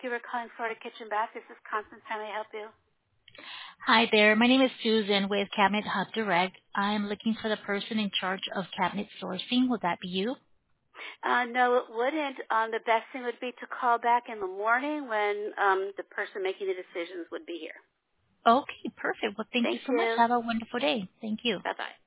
you for calling Florida Kitchen Bath. This is Constance. How may I help you? Hi there. My name is Susan with Cabinet Hub Direct. I'm looking for the person in charge of cabinet sourcing. Would that be you? No, it wouldn't. The best thing would be to call back in the morning when the person making the decisions would be here. Okay, perfect. Well, thank you Thank so much. you. Have a wonderful day. Thank you. Bye-bye.